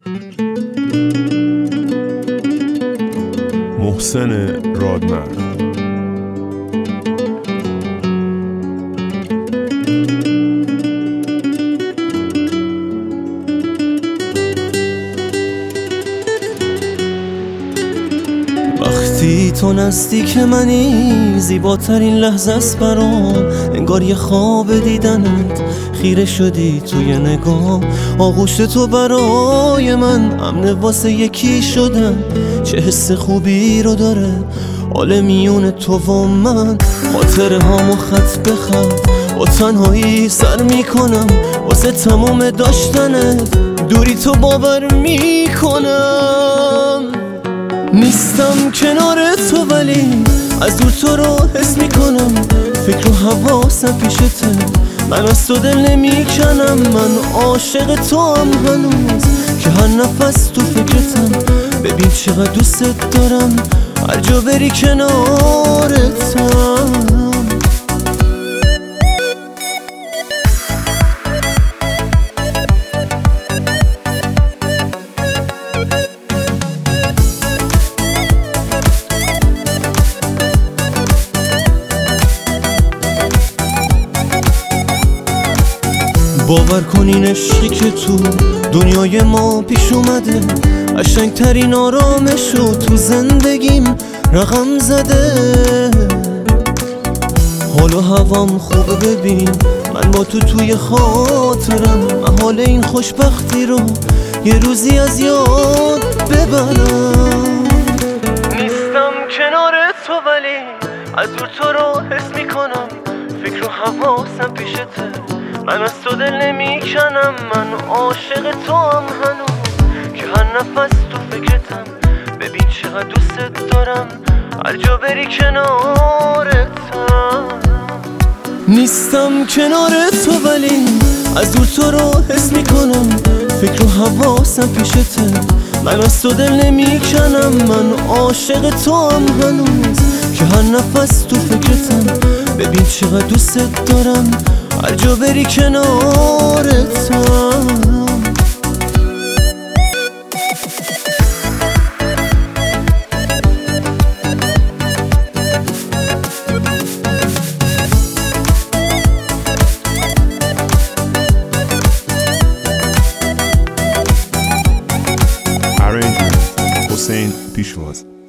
محسن رادمرد. وقتی تو نزدیک منی زیباترین لحظه است برام، انگار یه خواب دیدنت، خیره شدی توی نگاه. آغوش تو برای من امن واسه یکی شدن، چه حس خوبی رو داره حال میون تو و من. خاطره هامو خط به خط با تنهایی سر میکنم، واسه تموم داشتنت دوری تو باور میکنم. نیستم کنار تو ولی از دور تو رو حس میکنم، فکر و حواسم پیشته، من از تو دل نمیکنم. من عاشق تو هم هنوز که هر نفس تو فکرتم، ببین چقدر دوستت دارم هر جا بری کنارتم. باور کنین عشقی که تو دنیای ما پیش اومده، قشنگترین آرامشو تو زندگیم رقم زده. حال و هوام خوبه، ببین من با تو توی خاطرم، من حال این خوشبختی رو یه روزی از یاد ببرم. نیستم کنار تو ولی از دور تو رو حس میکنم، فکر و حواسم پیشته، من از تو دل نمیکنم. من عاشق تو هم هنوز که هر نفس تو فکرتم، ببین چقدر دوستت دارم هر جا بری کنارتم. نیستم کنار تو ولی از دور تو رو حس میکنم، فکر و حواسم پیشته، من از تو دل نمیکنم. من عاشق تو هم هنوز که هر نفس تو فکرتم، ببین چقدر دوستت دارم هر جا بری کنارتم. Arrangement حسین پیشواز.